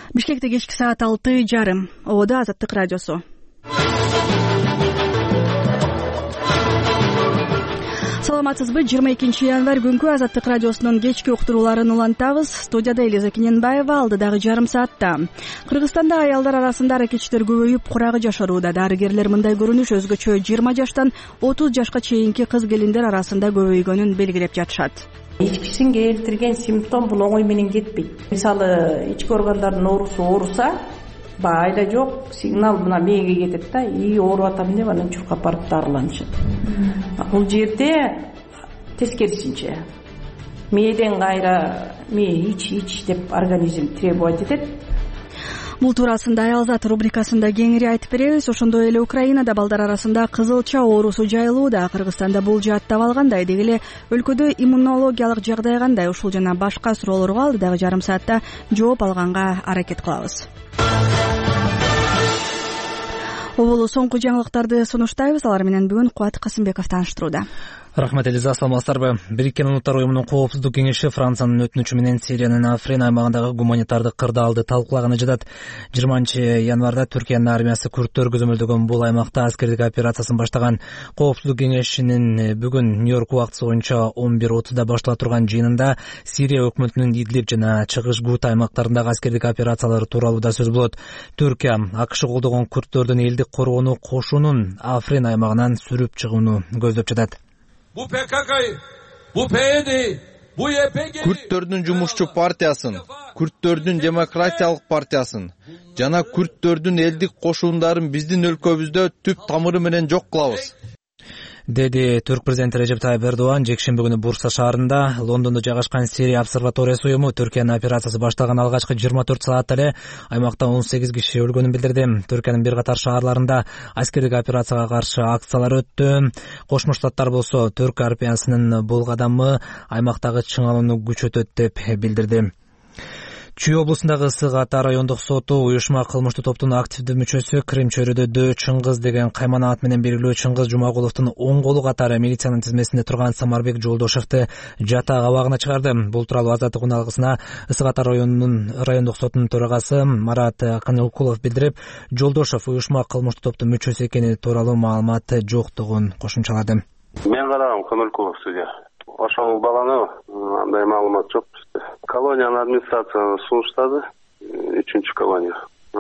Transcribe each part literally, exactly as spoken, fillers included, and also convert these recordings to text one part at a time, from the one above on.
Бишкекте кечки саат алты жарым. Ободо Азаттык радиосу. Саламатсызбы? жыйырма экинчи январь күнкү Азаттык радиосунун кечки уктурууларын улантабыз. Студияда Элиза Кененбаева, алдыдагы жарым саатта. Кыргызстанда аялдар арасында аракетчилер көбөйүп, курагы жашырууда. Дарыгерлер мындай көрүнүш өзгөчө жыйырма жаштан отуз жашка чейинки кыз келиндер арасында көбөйгөнүн белгилеп жатышат. Ичкисин келтирген симптом бул оңой менен кетпейт. Мисалы, ички органдардын оорусу ооруса, айла жок, сигнал мына мээге кетет да, и ооруп атам деп анан чуркап барып дарыланышат. Бул жерде тескерисинче мээден кайра мээ ич ич деп организм требовать этет. Бул туурасында Аялзат рубрикасында кеңири айтып беребиз. Ошондой эле Украинада балдар арасында кызылча оорусу жайылууда. Кыргызстанда бул жааттап алгандай, деги эле өлкөдө иммунологиялык жагдай кандай? Ушул жана башка суроолорго алдыдагы жарым саатта жооп алганга аракет кылабыз. Оболу соңку жаңылыктарды сунуштайбыз. Алар менен бүгүн Кубат Касымбеков тааныштырууда. Рахмат Элиза, саламатсыздарбы? Бириккен Улуттар уюмунун коопсуздук кеңеши Франциянын өтүнүчү менен Сириянын Африн аймагындагы гуманитардык кырдаалды талкуулаганы жатат. жыйырманчы январда Түркиянын армиясы күрттөр көзөмөлдөгөн бул аймакта аскердик операциясын баштаган. Коопсуздук кеңешинин бүгүн Нью-Йорк убактысы боюнча он бир отузда баштала турган жыйынында Сирия өкмөтүнүн Идлиб жана Чыгыш Гута аймактарындагы аскердик операциялары тууралуу да сөз болот. Түркия АКШ колдогон күрттөрдүн элдик коргоону кошунун Африн аймагынан сүрүп чыгууну көздөп жатат. Bu P K K'yı, bu P Y D'yi, bu Y P G'yi... Күрттөрдүн жумушчу партиясын, Күрттөрдүн демократиялык партиясын жана Күрттөрдүн элдик кошуундарын биздин өлкөбүздө түп тамыры менен жок кылабыз, деди Түрк президенти Режеп Тайып Эрдоган жекшемби күнү Бурса шаарында. Лондондо жайгашкан Сирия обсерваториясы уюму Түркиянын операциясы башталган алгачкы жыйырма төрт саатта эле аймакта он сегиз киши өлгөнүн билдирди. Түркиянын бир катар шаарларында аскердик операцияга каршы акциялар өттү. Кошмо Штаттар болсо Түрк армиясынын бул кадамы аймактагы чыңалууну күчөтөт деп билдирди. Чүй облусундагы Ысык Ата райондук соту уюшма кылмыштуу топтун активдүү мүчөсү Крим чөйрөдө Чыңгыз деген каймана ат менен белгилүү Чыңгыз Жумагуловдун оң колу катары милициянын тизмесинде турган Самарбек Жолдошевду жатак абагына чыгарды. Бул тууралуу Азаттык уналгысына Ысык Ата районунун райондук сотунун төрагасы Марат Канылкулов билдирип, Жолдошев уюшма кылмыштуу топтун мүчөсү экени тууралуу маалымат жоктугун кошумчалады. Мен карагам Канылкулов судья. Ошол баланы андай маалымат жок бизде. Колониянын администрациясына сунуштады, үчүнчү колония.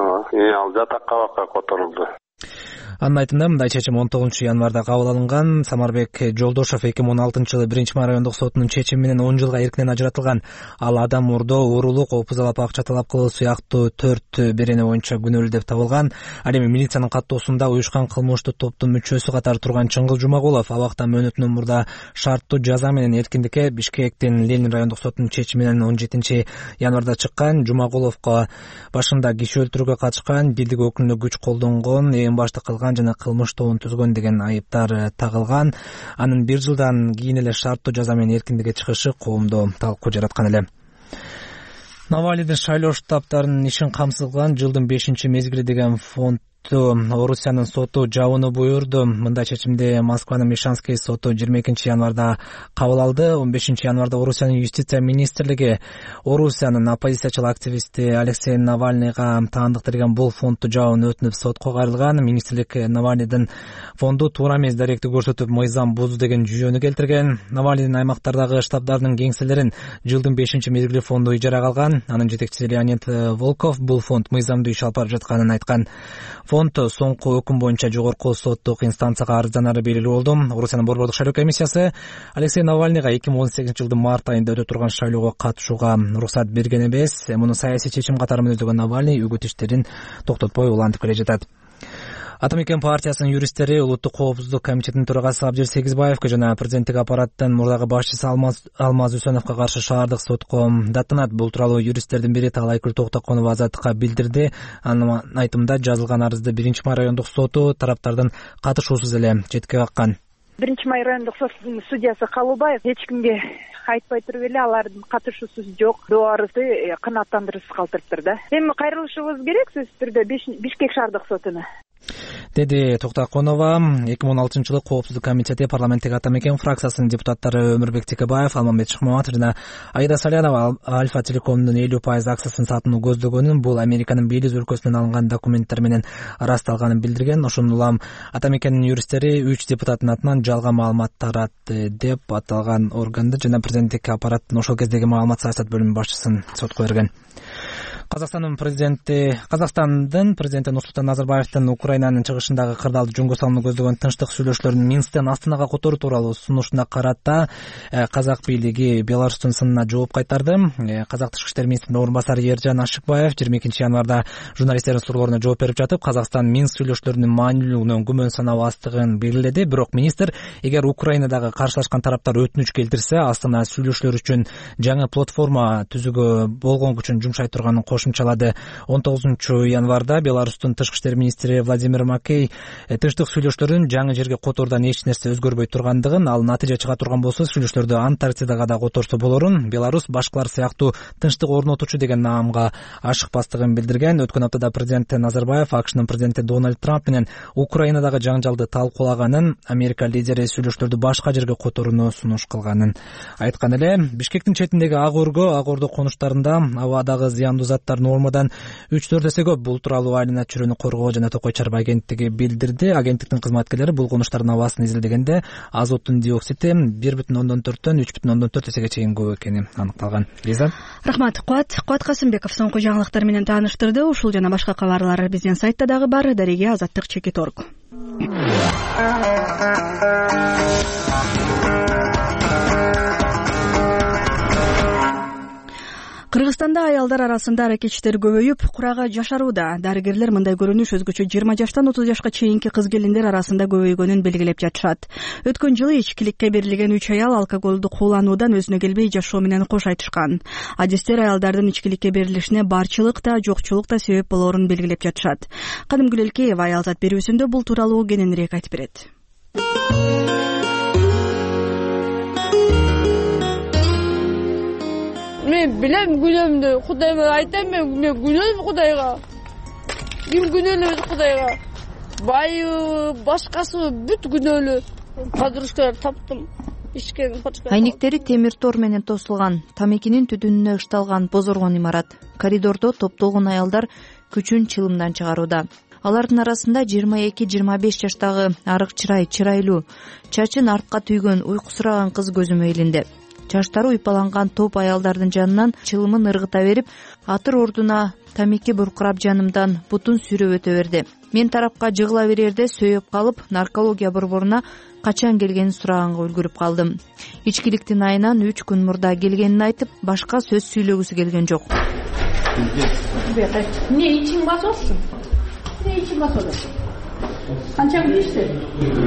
Ал жатак абакка которулду. Анын айтымында мындай чечим он тогузунчу январда кабыл алынган. Самарбек Жолдошев эки миң он алтынчы жылы биринчи райондук сотунун чечими менен он жылга эркинен ажыратылган. Ал адам урдоо, уурулук, опузалап, акча талап кылуу сыяктуу төрт берене боюнча күнөөлүү деп табылган. Ал эми милициянын каттоосунда уюшкан кылмыштуу топтун мүчөсү катары турган Чыңгыз Жумагулов абакта мөөнөтүнөн мурда шарттуу жаза менен эркиндикке Бишкектин Ленин райондук сотунун чечими менен он жетинчи январда чыккан. Жумагуловго башында киши өлтүрүүгө катышкан, бийлик өкүлүнө күч колдонгон, эң башты кылган жана кылмыш тобун түзгөн деген айыптар тагылган. Анын бир жылдан кийин эле шарттуу жаза менен эркиндикке чыгышы коомдо талкуу жараткан эле. Навалийдин шайлоо штабтарынын ишин камсыз кылган жылдын бешинчи мезгили деген фонд Орусиянын соту жабууну буйрду. Мындай чечимди Москванын Мишанский соту жыйырма экинчи январда кабыл алды. он бешинчи январда Орусиянын юстиция министрлиги Орусиянын оппозициячыл активисти Алексей Навальныйга таандыктырган бул фондду жабууну өтүнүп сотко кайрылган. Министрлик Навальныйдын фонду туура эмес даректи көрсөтүп мыйзам бузду деген жүйөнү келтирген. Навальныйдын аймактардагы штабдарынын кеңселерин жылдын бешинчи мезгили фонду ижарага алган. Анын жетекчиси Леонид Волков бул фонд мыйзамдуу иш алып барып жатканын айткан. Фонд соңку өкүм боюнча жогорку соттук инстанцияга арызданары белгилүү болду. Орусиянын борбордук шайлоо комиссиясы Алексей Навальныйга эки миң он сегизинчи жылдын март айында өтө турган шайлоого катышууга уруксат берген эмес. Муну саясий чечим катары мүнөздөгөн Навальный үгүт иштерин токтотпой улантып келе жатат. Атамекен партиясынын юристтери Улуттук коопсуздук комитетинин төрагасы Абдир Сегизбаевке жана президенттик аппараттын мурдагы башчысы Алмаз Алмаз Үсөновго каршы шаардык сотко даттанат. Бул тууралуу юристтердин бири Таалайкүл Токтоконова Азаттыкка билдирди. Анын айтымында жазылган арызды биринчи май райондук соту тараптардын катышуусуз эле четке каккан. биринчи май райондук сотунун судьясы Калубаев эч кимге айтпай туруп эле алардын катышуусу жок доо арызды канааттандыруусуз калтырыптыр да. Эми кайрылышыбыз керек сөзсүз түрдө Бишкек шаардык сотуна. деди Токтаконова. эки миң он алтынчы жылы Коопсуздук комитети парламенттик ата мекен фракциясынын депутаттары Өмүрбек Текебаев, Алмамбет Шыкмаматов жана Аида Салянова Альфа Телекомдун элүү пайыз акциясын сатууну көздөгөнүн, бул Американын Белиз өлкөсүнөн алынган документтер менен ырасталганын билдирген. Ошондой улам ата мекендин юристтери үч депутаттын атынан жалган маалымат таратты деп аталган органды жана президенттик аппараттын ошол кездеги маалымат саясат бөлүмүнүн башчысын сотко берген. Казакстандын президенти Казакстандын президенти Нурсултан Назарбаевдин Украинанын чыгышындагы кырдаалды жөнгө салууну көздөгөн тынчтык сүйлөшүүлөрүн Минсктен Астанага которуу тууралуу сунушуна карата казак бийлиги Беларустун сынына жооп кайтарды. Казак тышкы иштер министринин орун басары Эржан Ашыкбаев жыйырма экинчи январда журналисттердин сурооруна жооп берип жатып, Казакстан Минск сүйлөшүүлөрүнүн маанилүүлүгүнөн күмөн санабастыгын белгиледи. Бирок министр эгер Украинадагы каршылашкан тараптар өтүнүч келтирсе, Астана сүйлөшүүлөр үчүн жаңы платформа түзүүгө болгон күчүн жумшай турганын кошумчалады. он тогузунчу январда Беларустун тышкы иштер министри Владимир Макей тынчтык сүйлөшүүлөрүн жаңы жерге которуудан эч нерсе өзгөрбөй тургандыгын, ал натыйжа чыга турган болсо сүйлөшүүлөрдү Антарктидага да которсо болорун, Беларус башкалар сыяктуу тынчтык орнотуучу деген наамга ашыкпастыгын билдирген. Өткөн аптада президент Назарбаев АКШнын президенти Дональд Трамп менен Украинадагы жаңжалды талкуулаганын, Америка лидери сүйлөшүүлөрдү башка жерге которууну сунуш кылганын айткан эле. Бишкектин четиндеги Ак Өргө, Ак Ордо конуштарында абадагы зыяндуу заттар нормадан үч төрт эсе көп. Бул тууралуу Айлана чөйрөнү коргоо жана Токой чарба агенттиги билдирди. Агенттиктин кызматкерлери бул конуштардын абасын изилдегенде азоттун диоксиди бир бүтүн ондон төрттөн үч бүтүн ондон төрт эсеге чейин көп экени аныкталган. Лиза. Рахмат. Куат Куат Касымбеков соңку жаңылыктар менен тааныштырды. Ушул жана башка кабарлар биздин сайтта дагы бар. Дареге Азаттык чекит орг. Кыргызстанда аялдар арасында аракетчилер көбөйүп, курага жашарууда. Дарыгерлер мындай көрүнүш өзгөчө жыйырма жаштан отуз жашка чейинки кыз-келиндер арасында көбөйгөнүн белгилеп жатышат. Өткөн жылы ичкиликке берилген үч аял алкоголду куулануудан өзүнө келбей жашоо менен кош айтышкан. Адистер аялдардын ичкиликке берилишине барчылык да, жокчулук да себеп болоорун белгилеп жатышат. Кадымгүл Элкеева аялзат берүүсүндө бул тууралуу кененирээк айтып берет. Мен билем күнөөмдү, Кудайга айтам, мен күнөөм Кудайга. Ким күнөөлүү Кудайга? Байы, башкасы бүт күнөөлүү. Подружкалар таптым. Ичкен подружка. Айнектери темир тор менен тосулган, тамекинин түтүнүнө ышталган бозоргон имарат. Коридордо топтолгон аялдар күчүн чылымдан чыгарууда. Алардын арасында жыйырма эки жыйырма беш жаштагы арык чырай, чырайлуу, чачын артка түйгөн, уйкусураган кыз көзүмө илинди. Чаштары уйпаланган топ аялдардын жанынан чылымын ыргыта берип, атыр ордуна тамеки буркурап жанымдан бутун сүйрөп өтө берди. Мен тарапка жыгыла берерде сөйөп калып, наркология борборуна качан келгенин сураганга үлгүрүп калдым. Ичкиликтин айынан үч күн мурда келгенин айтып, башка сөз сүйлөгүсү келген жок. Эмне ичиң басасың? Эмне ичиң басасың? Канча күн иштедиң?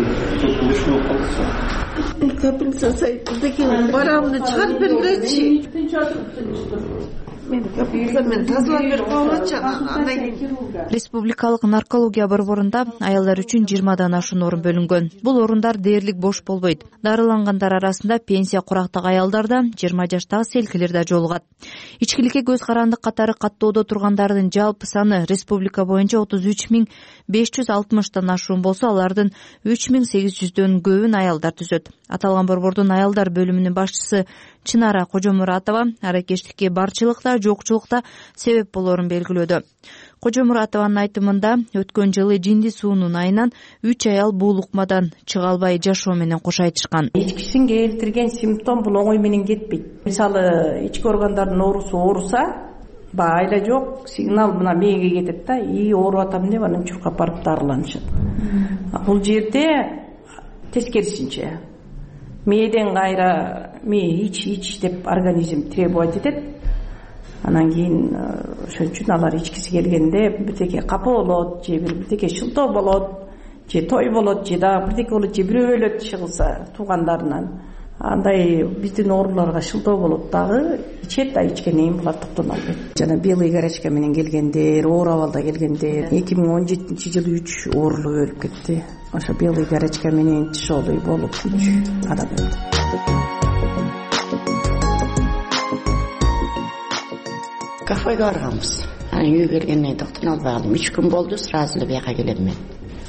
Капельница сайттагы барамды чыгарып бергилечи. Мен капельницамен тазалап берип коелучу. Республикалык наркология борборунда аялдар үчүн жыйырмадан ашуун орун бөлүнгөн. Бул орундар дээрлик бош болбойт. Дарылангандар арасында пенсия курактагы аялдар да, жыйырма жаштагы селкилер да жолугат. Ичкиликке көз карандык катары каттоодо тургандардын жалпы саны республика боюнча отуз үч миң беш жүз алтымыштан ашуун болсо, алардын үч миң сегиз жүздөн көбүн аялдар түзөт. Аталган борбордун аялдар бөлүмүнүн башчысы Чынара Кожомуратова аракештикке барчылыкта, жокчулукта себеп болоорун белгилөөдө. Кожомуратованын айтымында өткөн жылы жинди суунун айынан үч аял бул укмадан чыга албай жашоо менен кош айтышкан. Ичкисин келтирген симптом бул оңой менен кетпейт. Мисалы, ички органдардын оорусу ооруса, баягы айла жок, сигнал мына мээге кетет да, и ооруп атам деп анан чуркап барып дарыланышат. Бул жерде тескерисинче мээден кайра мээ ич ич деп организм требовать этет. Анан кийин ошон үчүн алар ичкиси келгенде бирдеке капа болот, же бир бирдеке шылтоо болот, же той болот, же дагы бирдеке болот, же бирөө өлөт чыгылса туугандарынан. Андай биздин ооруларга шылтоо болот дагы, ичет да ичкенен кийин булар токтоно албайт. Жана белый горячка менен келгендер, оор абалда келгендер, эки миң он жетинчи жылы үч оорулуу өлүп кетти. Ошо белый горячка менен тяжелый болуп үч адам өлдү. Кафеге барганбыз. Анан үйгө келгенден токтоно албай калдым. үч күн болду, сразу эле бияка келем мен.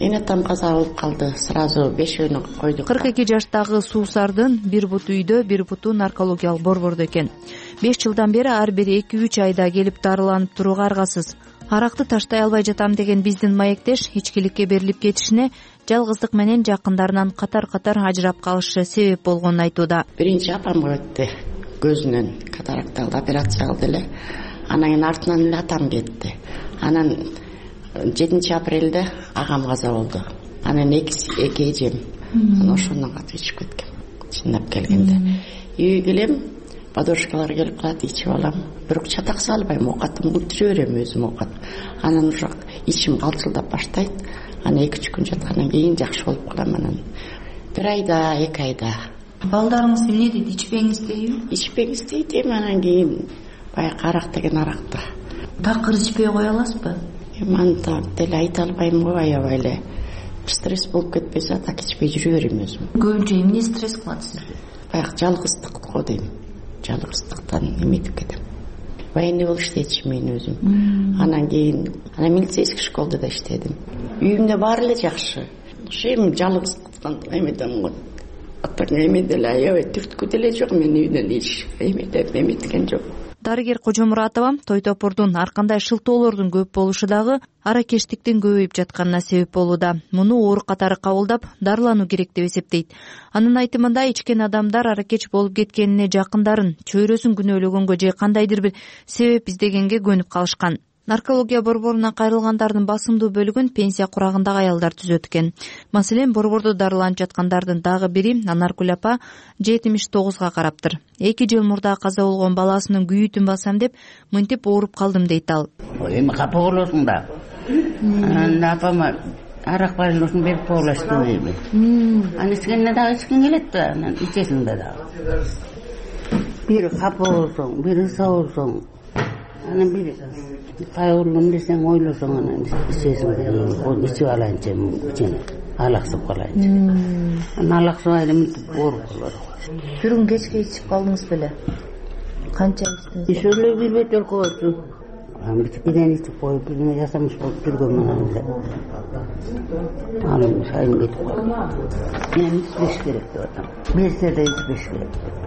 эне там каза болуп калды. Сразу бешөөнү койдук. кырк эки жаштагы Суусардын бир буту үйдө, бир буту наркологиялык борбордо экен. беш жылдан бери ар бир эки үч айда келип дарыланып турууга аргасыз. Аракты таштай албай жатам деген биздин маектеш ичкиликке берилип кетишине жалгыздык менен жакындарынан катар-катар ажырап калышы себеп болгонун айтууда. Биринчи апам кетти. Көзүнөн катаракта операция кылды эле. Анан кийин артынан эле атам кетти. Анан жетинчи апрелде агам каза болду. Анан эки эки эжем. Анан ошондон катып ичип кеткен. Чындап келгенде. Үйгө келем, подружкалар келип калат, ичип алам. Бирок чатак салбайм, оокатымды бүтүрө берем өзүм оокат. Анан уже ичим калчылдап баштайт. Анан эки үч күн жаткандан кийин жакшы болуп калам. Анан бир айда, эки айда. Балдарыңыз эмне дейт? Ичпеңиз дейби? Ичпеңиз дейт, эми анан кийин баягы арак деген аракты. Такыр ичпей кое аласызбы? Эми аны так деле айта албайм го, аябай эле стресс болуп кетпесе, так ичпей жүрө берем өзүм. Көбүнчө эмне стресс кылат сизди? Баягы жалгыздык го дейм. Жалгыздыктан эметип кетем. Военный болуп иштечү мен өзүм. Анан кийин анан милицейский школада да иштедим. Үйүмдө баары эле жакшы. Ошо эми жалгыздыктан эметем го. Аттар эме деле аябай түрткү деле жок, мен үйдөн ич эметип эметкен жок. Дарыгер Кожомуратова той-топурдун ар кандай шылтоолордун көп болушу дагы аракештиктин көбөйүп жатканына себеп болууда. Муну оор катары кабылдап, дарылануу керек деп эсептейт. Анын айтымында ичкен адамдар аракеч болуп кеткенине жакындарын, чөйрөсүн күнөөлөгөнгө же кандайдыр бир себеп издегенге көнүп калышкан. Наркология борборуна кайрылгандардын басымдуу бөлүгүн пенсия курагындагы аялдар түзөт экен. Маселен, борбордо дарыланып жаткандардын дагы бири Анаркүл апа жетимиш тогузга караптыр. эки жыл мурда каза болгон баласынын күйүтүн басам деп мынтип ооруп калдым дейт ал. Эми капа болосуң да. Анан апама арак байлоосун берип коелашты дейби. Аны ичкенде дагы ичкиң келет да, анан ичесиң да дагы. Бири капа болсоң, бири ысаа болсоң, анан бири кайгылдым десең ойлосоң, анан ичесиң да, ичип алайынчы эми алаксып калайынчы. Анан алаксыбай эле мынтип ооруп калат. Түрүн кечке ичип калдыңыз беле? Канча ичтиңиз? Иш эле бир бөтөл койчу. Ам бирден ичип коюп, бирден жасамыш болуп жүргөн анан эле. Анан сайын кетип калды. Мен ичпеш керек деп атам. Берсе да ичпеш керек.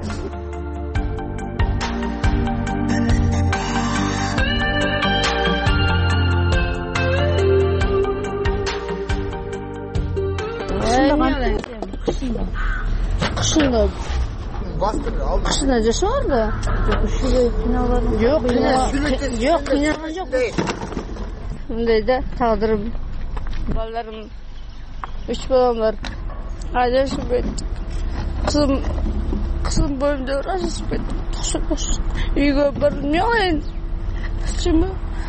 Кышында кышында жашабарды. Ушуга кыйналбадым. Жок, жок, кыйналган жок. Мындай да тагдырым, балдарым, үч балам бар. Ажырашып кеттик. Кызым кызым боюмда ажырашып кеттик. Ташып үйгө барып эмне кылайын? Чымы?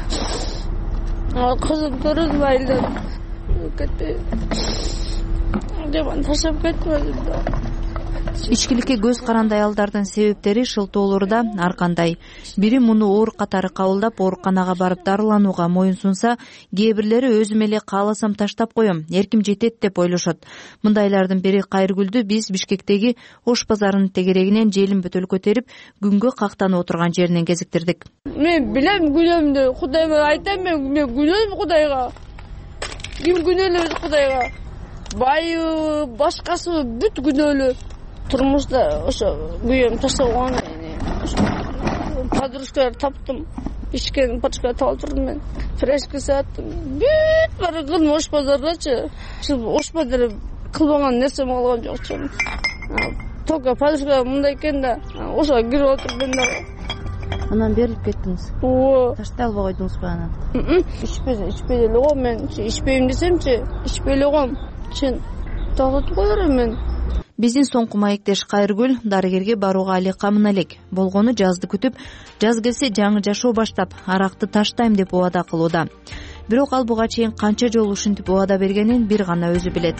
Кызым төрөдүм айылдан. Кетти. Деман ташап кетти. Ичкиликке көз каранды аялдардын себептери шылтоолорда ар кандай. Бири муну оор катары кабылдап ооруканага барып дарыланууга моюн сунса, кээ бирлери өзүм эле кааласам таштап коем, эрким жетет деп ойлошот. Мындайлардын бири Кайыргүлдү биз Бишкектеги Ош базарынын тегерегинен желин бөтөл көтөрүп, күнгө кактанып отурган жеринен кезиктирдик. Мен билем күнөөмдү, Кудайга айтам, мен мен күнөөм Кудайга. Ким күнөөлөбүз Кудайга? Байы, башкасы бүт күнөөлүү. Турмушта ошо күйөөм ташталган. Подружкалар таптым. Ичкен пачка талтырдым мен. Фрешка саттым. Бүт баары кылым Ош базардачы. Ош базары кылбаган нерсем калган жокчу. Только подружка мындай экен да, ошо кирип отурдум да. Анан берилип кеттиңиз. Ооба. Таштай албай койдуңузбу анан? Ичпей, ичпей эле го мен. Ичпейм десемчи, ичпей эле коем. Чын тагып коерм мен. Биздин соңку маектеш Кайыргүл дарыгерге барууга али камына элек. Болгону жазды күтүп, жаз келсе жаңы жашоо баштап, аракты таштайм деп убада кылууда. Бирок ал буга чейин канча жолу ушинтип убада бергенин бир гана өзү билет.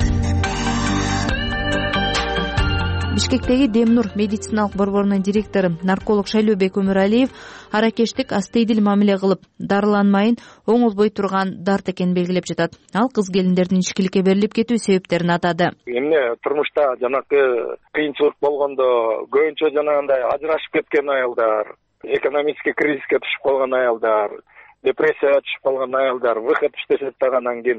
Бишкектеги Демнур медициналык борборунун директору нарколог Шайлообек Өмүралиев аракештик астейдил мамиле кылып, дарыланмайын оңолбой турган дарт экенин белгилеп жатат. Ал кыз келиндердин ичкиликке берилип кетүү себептерин атады. Эмне турмушта жанакы кыйынчылык болгондо көбүнчө жанагындай ажырашып кеткен аялдар, экономический кризиске түшүп калган аялдар, депрессияга түшүп калган аялдар выход иштешет дагы, анан кийин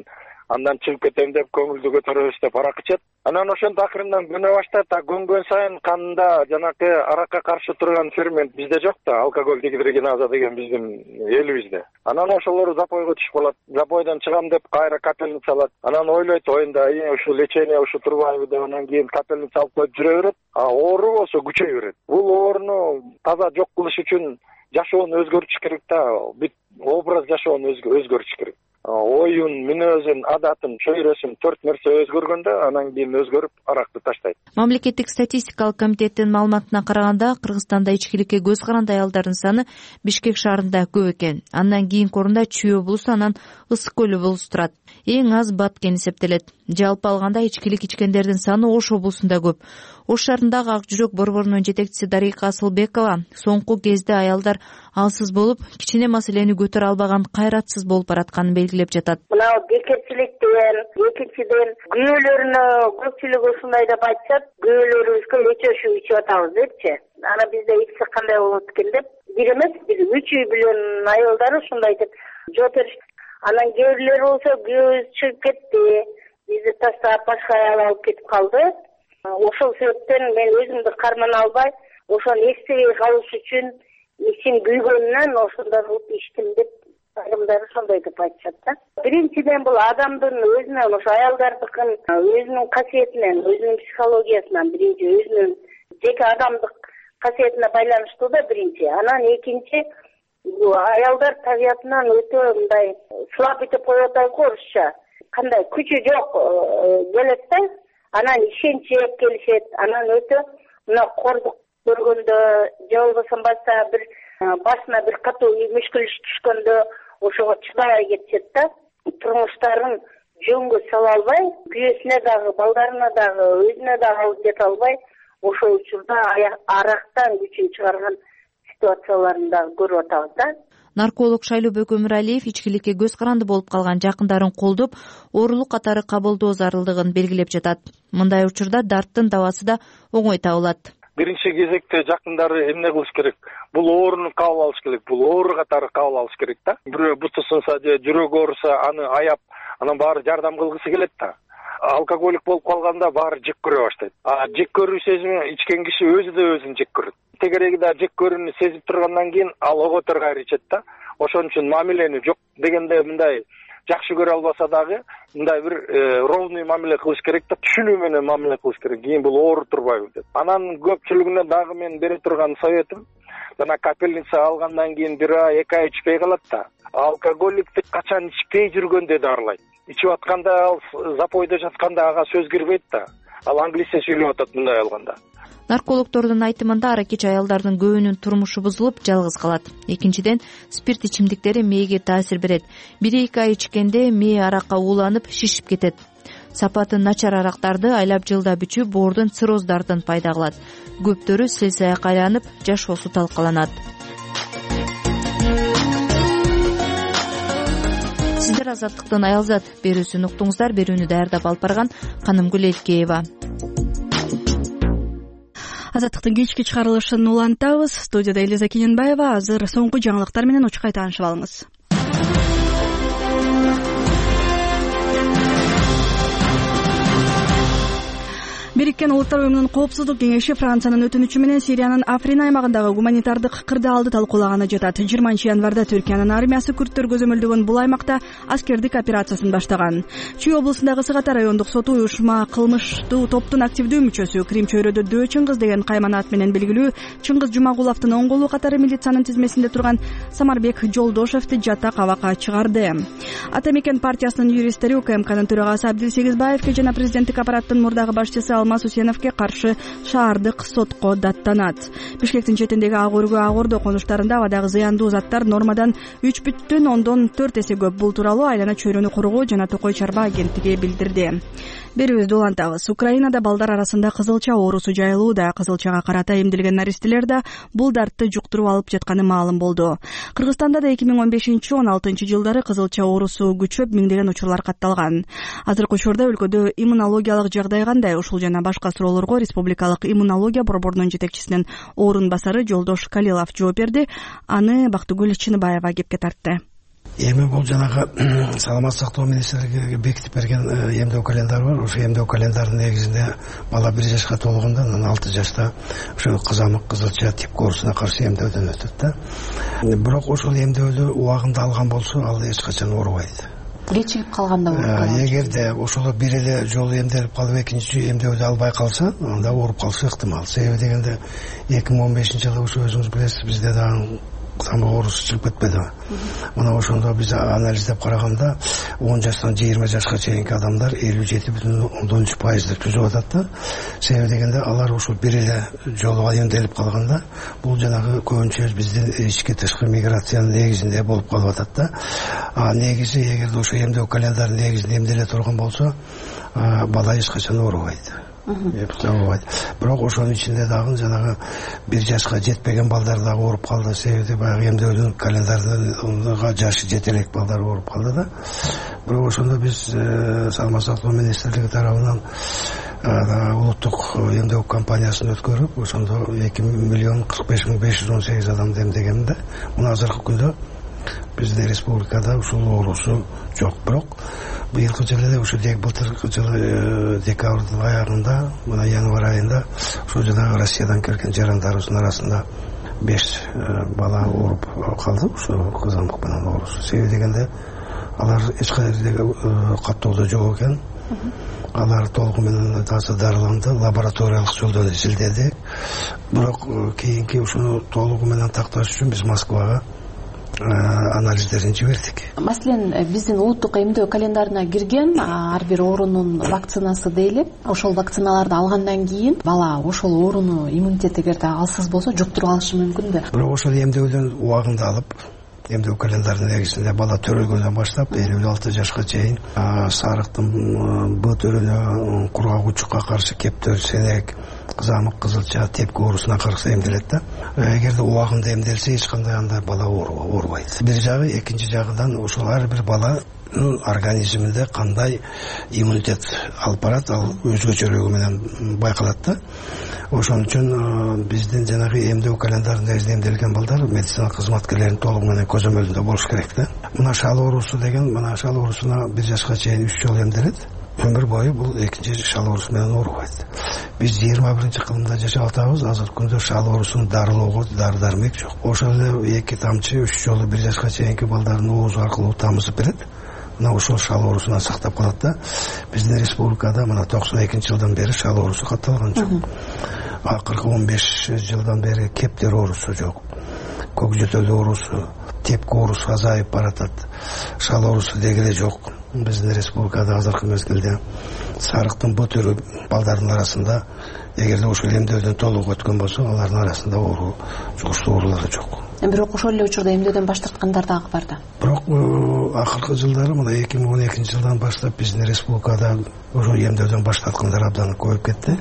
андан чыгып кетем деп көңүлдү көтөрөбүз деп арак ичет. Анан ошонун акырынан көнө баштайт. А көнгөн сайын канында жанакы аракка каршы турган фермент бизде жок да, алкоголь дегидрогеназа деген биздин элибизде. Анан ошолор запойго түшүп калат. Запойдон чыгам деп кайра капельница алат. Анан ойлойт оюнда, ушу лечение ушу турбайбы деп, анан кийин капельница алып коюп жүрө берет. А оору болсо күчөй берет. Бул ооруну таза жок кылыш үчүн жашоону өзгөртүш керек да, бүт образ жашоону өзгөртүш керек. Оюн, мүнөзүн, адатын, чөйрөсүн, төрт нерсе өзгөргөндө анан кийин өзгөрүп аракты таштайт. Мамлекеттик статистикалык комитеттин маалыматына караганда, Кыргызстанда ичкиликке көз каранды аялдардын саны Бишкек шаарында көп экен. Андан кийинки орунда Чүй облусу, анан Ысык көл облусу турат. Эң аз Баткен эсептелет. Жалпы алганда ичкилик ичкендердин саны Ош облусунда көп. Ош шаарындагы Ак жүрөк борборунун жетекчиси Дарика Асылбекова соңку кезде аялдар алсыз болуп, кичине маселени көтөрө албаган, кайратсыз болуп баратканын белгилеп жатат. Мына бекерчиликтен, экинчиден күйөөлөрүнө көпчүлүгү ушундай деп айтышат, күйөөлөрүбүзгө өчө ушул ичип атабыз депчи. Ана бизде ичсе кандай болот экен деп, бир эмес, бир үч үй билен аялдары ушундай деп жооп беришти. Анан кээ бирлери болсо күйөөбүз чыгып кетти, бизди таштап башка аял алып кетип калды. Ошол себептен мен өзүмдү кармана албай, ошону эстебей калыш үчүн ичим күйгөнүнөн ошондой кылып иштим деп айрымдары ошондой деп айтышат да. Биринчиден бул адамдын өзүнөн, ошо аялдардыкын өзүнүн касиетинен, өзүнүн психологиясынан, биринчи өзүнүн жеке адамдык касиетине байланыштуу да биринчи. Анан экинчи, аялдар табиятынан өтө мындай слабый деп коюп атайбы орусча. Кандай күчү жок келет да. Анан ишенчеп келишет. Анан өтө мына кордук көргөндө, же болбосо башка бир башына бир катуу мүшкүл иш түшкөндө ошого чыдабай кетишет да. Турмуштарын жөнгө сала албай, күйөөсүнө дагы, балдарына дагы, өзүнө дагы алып кете албай, ошол учурда арактан күчүн чыгарган ситуацияларын дагы көрүп атабыз да. Нарколог Шайлообек Өмүралиев ичкиликке көз каранды болуп калган жакындарын колдоп, оорулук катары кабылдоо зарылдыгын белгилеп жатат. Мындай учурда дарттын дабасы да оңой табылат. Биринчи кезекте жакындары эмне кылыш керек? Бул ооруну кабыл алыш керек, бул оору катары кабыл алыш керек да. Бирөө буту сынса же жүрөгү ооруса, аны аяп, анан баары жардам кылгысы келет да. Алкоголик болуп калганда баары жек көрө баштайт. А жек көрүү сезими ичкен киши өзү да өзүн жек көрөт. Тегереги да жек көрүүнү сезип тургандан кийин ал оготор кайры ичет да. Ошон үчүн мамилени жок дегенде мындай жакшы көрө албаса дагы мындай бир ровный мамиле кылыш керек да, түшүнүү менен мамиле кылыш керек. Кийин бул оору турбайбы деп. Анан көпчүлүгүнө дагы мен бере турган советим, жана капельница алгандан кийин бир ай, эки ай ичпей калат да. Алкоголикти качан ичпей жүргөндө дарылайт. Ичип атканда, ал запойдо жатканда ага сөз кирбейт да. Ал англисче сүйлөп атат мындай алганда. Наркологдордун айтымында ара кеч аялдардын көбүнүн турмушу бузулуп, жалгыз калат. Экинчиден, спирт ичимдиктери мээге таасир берет. бир-эки ай ичкенде мээ аракка ууланып, шишип кетет. Сапаты начар арактарды айлап жылдап ичүү боордун цирроздардын пайда кылат. Көптөрү сел-саякка айланып, жашоосу талкаланат. Сиздер Азаттыктын Аялзат берүүсүн уктуңуздар. Берүүнү даярдап алып барган Канымгүл Элкеева. Азаттыктын кечки чыгарылышын улантабыз. Студияда Элиза Кененбаева. Азыр соңку жаңылыктар менен учкай таанышып алыңыз. Бириккен Улуттар уюмунун Коопсуздук кеңеши Франциянын өтүнүчү менен Сириянын Африн аймагындагы гуманитардык кырдаалды талкуулаганы жатат. жыйырманчы январда Түркиянын армиясы күрттөр көзөмөлдөгөн бул аймакта аскердик операциясын баштаган. Чүй облусундагы Сыгата райондук соту уюшма кылмыштуу топтун активдүү мүчөсү, Крим чөйрөдө Дөө Чыңгыз деген кайманат менен белгилүү Чыңгыз Жумагуловдун оң колу катары милициянын тизмесинде турган Самарбек Жолдошевди жатак абакка чыгарды. Ата Мекен партиясынын юристтери УКМКнын төрагасы Абдил Сегизбаевке жана президенттик аппараттын мурдагы башчысы Алмаз Усеновке каршы шаардык сотко даттанат. Бишкектин четиндеги Ак өргө Ак Ордо конуштарында абадагы зыяндуу заттар нормадан үч бүтүн ондон төрт эсе көп. Бул тууралуу Айлана чөйрөнү коргоо жана Токой чарба агенттиги билдирди. Берүүбүздү улантабыз. Украинада балдар арасында кызылча оорусу жайылууда. Кызылчага карата эмдилген наристелер да бул дартты жуктуруп алып жатканы маалым болду. Кыргызстанда да эки миң он бешинчи он алтынчы жылдары кызылча оорусу күчөп, миңдеген учурлар катталган. Азыркы учурда өлкөдө иммунологиялык жагдай кандай? Ушул жана башка суроолорго Республикалык иммунология борборунун жетекчисинин орун басары Жолдош Калилов жооп берди. Аны Бактыгүл Чыныбаева кепке тартты. эми бул жанагы саламаттык сактоо министрлиги бекитип берген эмдөө календары бар. Ошо эмдөө календарынын негизинде бала бир жашка толгондо анан алты жашта ошо кызамык, кызылча, тип оорусуна каршы эмдөөдөн өтөт да. Бирок ошол эмдөөдү убагында алган болсо ал эч качан оорубайт. Кечигип калганда ооруп калат. Эгерде ошол бир эле жолу эмделип калып экинчи эмдөөдү албай калса, анда ооруп калышы ыктымал. Себеби дегенде эки миң он бешинчи жылы ошо өзүңүз билесиз, бизде дагы кызамык оорусу чыгып кетпедиби? Мына ошондо биз анализдеп караганда он жаштан жыйырма жашка чейинки адамдар элүү жети бүтүн ондон үч пайызды түзүп атат да. Себеби дегенде алар ошол бир эле жолу эмделип калганда бул жанагы көбүнчө биздин ички тышкы миграциянын негизинде болуп калып атат да. А негизи эгерде ошо эмдөө календарынын негизинде эмделе турган болсо, бала эч качан оорубайт. Бирок ошонун ичинде дагы жанагы бир жашка жетпеген балдар дагы ооруп калды. Себеби баягы эмдөөдүн календарына жашы жете элек балдар ооруп калды да. Бирок ошондо биз саламаттык сактоо министрлиги тарабынан улуттук эмдөө кампаниясын өткөрүп, ошондо эки миллион кырк беш миң беш жүз он сегиз адамды эмдеген да. Мына азыркы күндө биздин республикада ушул оорусу жок. Бирок быйылкы жылы эле ошо былтыркы жылы декабрдын аягында, мына январь айында ошо жанагы Россиядан келген жарандарыбыздын арасында беш бала ооруп калды, ошо кызамык менен оорусу. Себеби дегенде алар эч кайдагы каттоодо жок экен. Алар толугу менен таза дарыланды, лабораториялык жолдон изилдедик. Бирок кийинки ушуну толугу менен такташ үчүн биз Москвага анализдерин жибердик. Маселен, биздин улуттук эмдөө календарына кирген ар бир оорунун вакцинасы дейли. Ошол вакциналарды алгандан кийин бала ошол ооруну иммунитет эгерде алсыз болсо жуктуруп алышы мүмкүн да. Бирок ошол эмдөөдөн убагында алып, эмдөө календарынын негизинде бала төрөлгөндөн баштап элүү алты жашка чейин сарыктын Б төрүнө, кургак учукка каршы кептер, сенек, кызамык, кызылча, тепки оорусуна каршы эмделет да. Эгерде убагында эмделсе эч кандай андай бала оорубайт. Бир жагы, экинчи жагынан ошол ар бир баланын организминде кандай иммунитет алып барат, ал өзгөчөлүгү менен байкалат да. Ошон үчүн биздин жанагы эмдөө календарында эмделген балдар медицина кызматкерлеринин толугу менен көзөмөлүндө болуш керек да. Мына шал оорусу деген, мына шал оорусуна бир жашка чейин үч жолу эмделет. Өмүр бою бул экинчи шал оорусу менен оорубайт. Биз жыйырма биринчи кылымда жашап атабыз. Азыркы күндө шал оорусун дарылоого дары дармек жок. Ошол эле эки тамчы үч жолу бир жашка чейинки балдардын оозу аркылуу тамызып берет. Мына ошол шал оорусунан сактап калат да. Биздин республикада мына токсон экинчи жылдан бери шал оорусу катталган жок. Акыркы он беш жылдан бери кептер оорусу жок. Көк жөтөл оорусу, тепки оорусу азайып баратат. Шал оорусу дегеле жок. Биздин республикада азыркы мезгилде сарыктын Б түрү балдардын арасында эгерде ошол эмдөөдөн толук өткөн болсо, алардын арасында оору, жугуштуу оорулар жок. Бирок ошол эле учурда эмдөөдөн баш тарткандар дагы бар да. Бирок акыркы жылдары мына эки миң он экинчи жылдан баштап биздин республикада ошол эмдөөдөн баш тарткандар абдан көбөйүп кетти.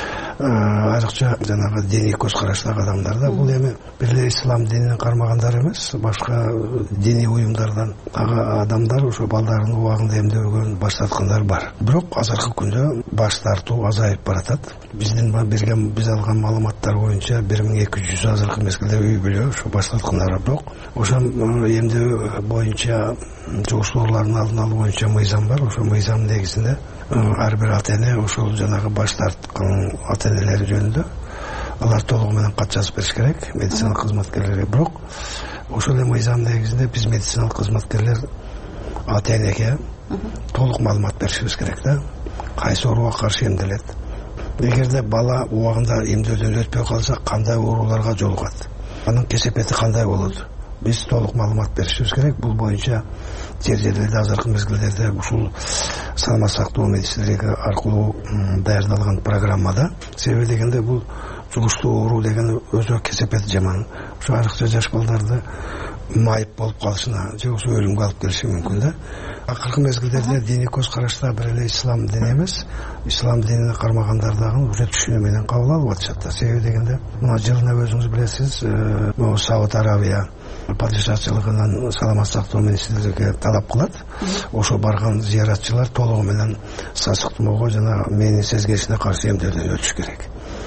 Айрыкча жанагы диний көз караштагы адамдар да, бул эми бир эле ислам динин кармагандары эмес, башка диний уюмдардан адамдар ошо балдарын убагында эмдөөгөн баш тарткандар бар. Бирок азыркы күндө баш тартуу азайып баратат. Биздин берген биз алган маалыматтар боюнча бир миң эки жүз азыркы мезгилде үй бүлө ошо баш тарткандар. Бирок ошо эмдөө боюнча жугуштуу оорулардын алдын алуу боюнча мыйзам бар. Ошо мыйзамдын негизинде ар бир ата эне ошол жанагы баш тарткан ата энелери жөнүндө алар толугу менен кат жазып бериш керек медицина кызматкерлерге. Бирок ошол эле мыйзам негизинде биз медициналык кызматкерлер ата энеге толук маалымат беришибиз керек да. Кайсы ооруга каршы эмделет, эгерде бала убагында эмдөөдөн өтпөй калса кандай ооруларга жолугат, анын кесепети кандай болот, биз толук маалымат беришибиз керек. Бул боюнча жер жерлерде азыркы мезгилдерде ушул саламаттык сактоо министрлиги аркылуу даярдалган программада. Себеби дегенде бул жугуштуу оору деген өзү кесепети жаман. Ошо айрыкча жаш балдарды майып болуп калышына же ошо өлүмгө алып келиши мүмкүн да. Акыркы мезгилдерде диний көз карашта бир эле ислам дини эмес, ислам динини кармагандар дагы уже түшүнүү менен кабыл алып атышат да. Себеби дегенде мына жылына өзүңүз билесиз, могу Сауд Арабия падишачылыгынан саламаттык сактоо министрлиги талап кылат. Ошо барган зыяратчылар толугу менен сасык тумоого жана менин сезгечине каршы эмдөөдөн өтүш керек.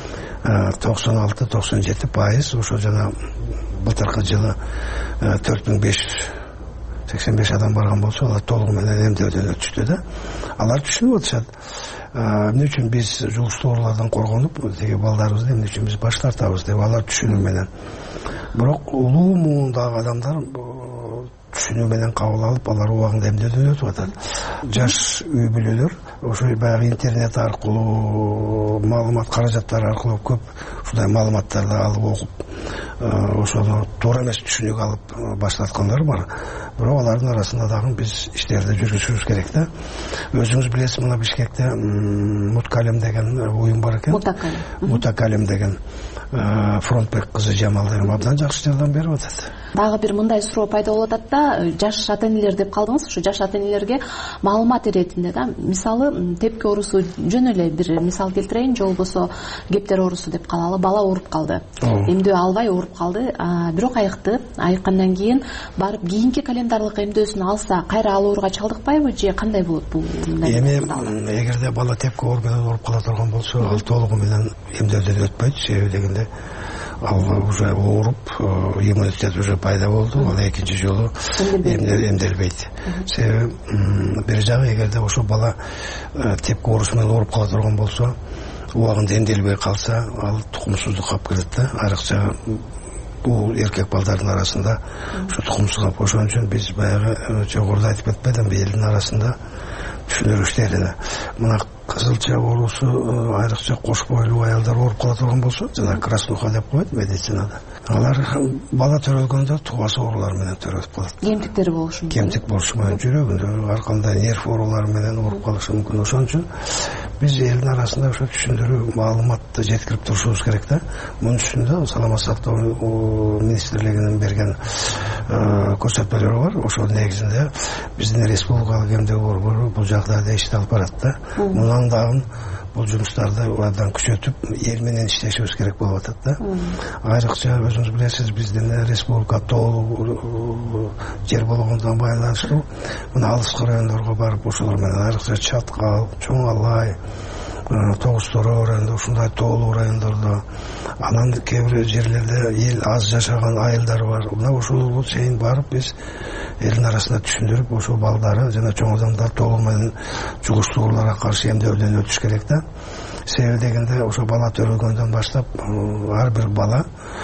токсон алты токсон жети пайыз ошо жана былтыркы жылы төрт миң беш жүз сексен беш адам барган болсо алар толугу менен эмдөөдөн өтүштү да. Алар түшүнүп атышат. Эмне үчүн биз жугуштуу оорулардан коргонуп тиги балдарыбызды эмне үчүн биз баш тартабыз деп алар түшүнүү менен. Бирок улуу муундагы адамдар түшүнүү менен кабыл алып, алар убагында эмдөөдөн өтүп атат. Жаш үй бүлөлөр ошо баягы интернет аркылуу, маалымат каражаттары аркылуу көп ушундай маалыматтарды алып окуп, ошону туура эмес түшүнүк алып баштаткандар бар. Бирок алардын арасында дагы биз иштерди жүргүзүшүбүз керек да. Өзүңүз билесиз, мына Бишкекте Муткалем деген уюм бар экен. Мутакалем. Мутакалем деген Фронтбек кызы Жамал деген абдан жакшы жардам берип атат. Дагы бир мындай суроо пайда болуп атат да, жаш ата-энелер деп калдыңыз, ушу жаш ата-энелерге маалымат иретинде да, мисалы тепки оорусу жөн эле бир мисал келтирейин, же болбосо кептер оорусу деп калалы, бала ооруп калды. Эмдөө албай ооруп калды, бирок айыкты. Айыккандан кийин барып кийинки календарлык эмдөөсүн алса, кайра ал ооруга чалдыкпайбы же кандай болот бул? Эми эгерде бала тепки оору менен ооруп кала турган болсо, ал толугу менен эмдөөдөн өтпөйт. Себеби дегенде ал уже ооруп, иммунитет уже пайда болду, ал экинчи жолу эмделбейт. Себеби бир жагы, эгерде ошо бала тепки оорусу менен ооруп кала турган болсо, убагында эмделбей калса, ал тукумсуздукка алып келет да. Айрыкча бул эркек балдардын арасында ушу тукумсуздук. Ошон үчүн биз баягы жогоруда айтып кетпедимби, элдин арасында түшүндүрүштөрүнө мына кызылча оорусу айрыкча кош бойлуу аялдар ооруп кала турган болсо, жана краснуха деп коет медицинада, алар бала төрөлгөндө тубасы оорулар менен төрөлүп калат. Кемтиктери болушу мүмкүн. Кемтик болушу менен, жүрөгүндө ар кандай нерв оорулары менен ооруп калышы мүмкүн. Ошон үчүн биз элдин арасында ошо түшүндүрүү маалыматты жеткирип турушубуз керек да. Мунун үстүндө саламат сактоо министрлигинин берген көрсөтмөлөрү бар. Ошонун негизинде биздин республикалык эмдөө борбору бул жагдайда ишти алып барат да. Мундан дагы бул жумуштарды абдан күчөтүп, эл менен иштешибиз керек болуп атат да. Айрыкча өзүңүз билесиз, биздин республика тоолуу жер болгондон байланыштуу мына алыскы райондорго барып, ошолор менен айрыкча Чаткал, Чоң Алай, Тогуз Тороо районунда, ушундай тоолуу райондордо, анан кээ бир жерлерде эл аз жашаган айылдар бар. Мына ошол чейин барып биз элдин арасында түшүндүрүп, ошол балдары жана чоң адамдар толугу менен жугуштуу ооруларга каршы эмдөөдөн өтүш керек да. Себеби дегенде ошо бала төрөлгөндөн баштап ар бир бала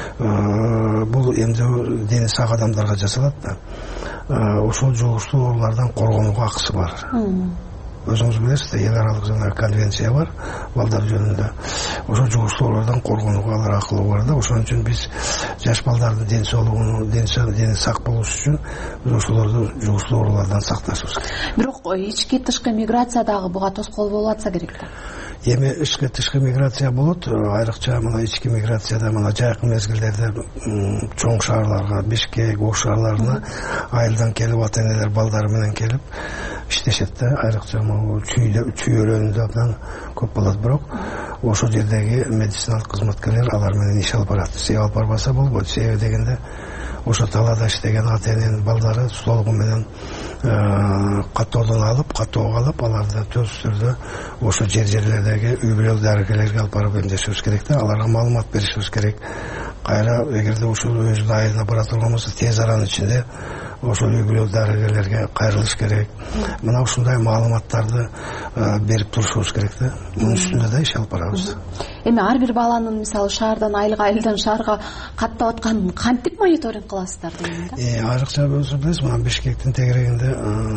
бул эмдөө дени сак адамдарга жасалат да. Ошол жугуштуу оорулардан коргонууга акысы бар. Өзүңүз билесиз, эл аралык жана конвенция бар балдар жөнүндө. Ошо жугуштуу оорулардан коргонууга алар акылы бар да. Ошон үчүн биз жаш балдардын ден соолугунун, дени сак болушу үчүн биз ошолорду жугуштуу оорулардан сакташыбыз керек. Бирок ички тышкы миграция дагы буга тоскоол болуп атса керек да. Эми ички тышкы миграция болот. Айрыкча мына ички миграцияда мына жайкы мезгилдерде чоң шаарларга, Бишкек, Ош шаарларына айылдан келип, ата-энелер балдары менен келип иштешет да. Айрыкча могу чүйөлөнүндө абдан көп болот. Бирок ошол жердеги медициналык кызматкерлер алар менен иш алып барат. Себеби алып барбаса болбойт. Себеби дегенде ошо талаада иштеген ата-эненин балдары толугу менен каттоодон алып, каттоого алып, аларды төз түрдө ошо жер жерлердеги үй бүлөлүк дарыгерлерге алып барып эмдешибиз керек да. Аларга маалымат беришибиз керек. Кайра эгерде ушул өзүнүн айылына бара турган болсо, тез аранын ичинде ошол үй бүлөлүк дарыгерлерге кайрылыш керек. Мына ушундай маалыматтарды берип турушубуз керек да. Мунун үстүндө да иш алып барабыз. Эми ар бир баланын мисалы шаардан айылга, айылдан шаарга каттап атканын кантип мониторинг кыласыздар дейм да? Э, айрыкча өзүңүз билесиз, мына Бишкектин тегерегинде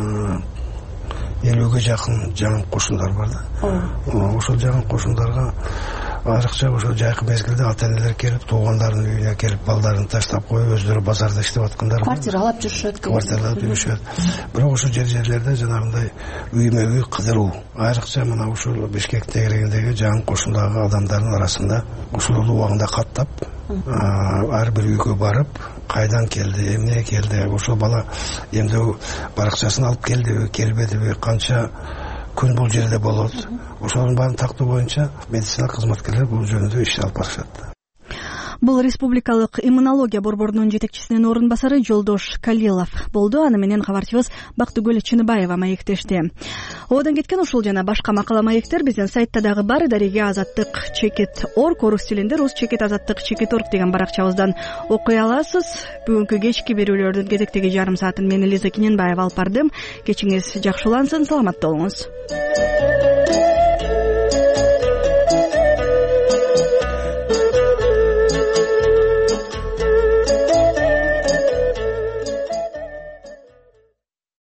элүүгө жакын жаңы кошундар бар да. Ошол жаңы кошундарга айрыкча ошо жайкы мезгилде ата-энелер келип, туугандарынын үйүнө келип, балдарын таштап коюп, өздөрү базарда иштеп аткандар бар. Квартиралап жүрүшөт. Квартиралап жүрүшөт. Бирок ошо жер жерлерде жанагындай үймө үй кыдыруу. Айрыкча мына ушул Бишкек тегерегиндеги жаңы кошундагы адамдардын арасында ошолорду убагында каттап, ар бир үйгө барып, кайдан келди, эмне келди, ошол бала эмдөө баракчасын алып келдиби, келбедиби, канча күн бул жерде болот. Ошонун баарын тактоо боюнча медицина кызматкерлери бул жөнүндө иш алып барышат. Бул республикалык иммунология борборунун жетекчисинин орун басары Жолдош Калилов болду. Аны менен кабарчыбыз Бактыгүл Чыныбаева маектешти. Одан кеткен ушул жана башка макала маектер биздин сайтта дагы бар. Дареге азаттык чекит орг орус тилинде рус чекит азаттык чекит орг деген баракчабыздан окуй аласыз. Бүгүнкү кечки берүүлөрдүн кезектеги жарым саатын мен Лиза Киненбаева алып бардым. Кечиңиз жакшы улансын, саламатта болуңуз.